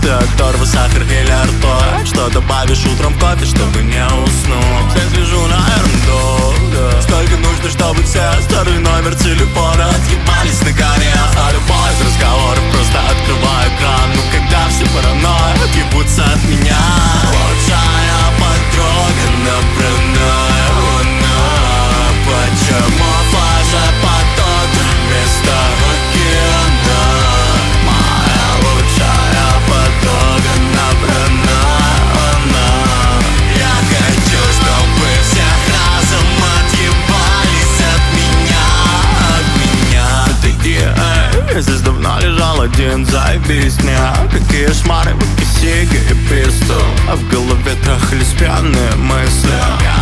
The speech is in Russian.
Ты оторва, сахар или ртуть? Что добавишь утром в кофе, чтобы не уснуть? Я слежу на ерунду, да. Столько нужно, чтобы все старый номер телефона отъебались наконец. А любой из разговоров просто открываю экран. Ну когда все паранойи отъебутся от меня. Лучшая подруга напрямую луна. Почему флажа под утро вместо океана? Моя лучшая подруга напрямую луна. Я хочу, чтобы всех разом отъебались от меня. Я здесь давно лежал один, заебись мне. Какие шмары, выписики и пистол. А в голове трахались пьяные мысли.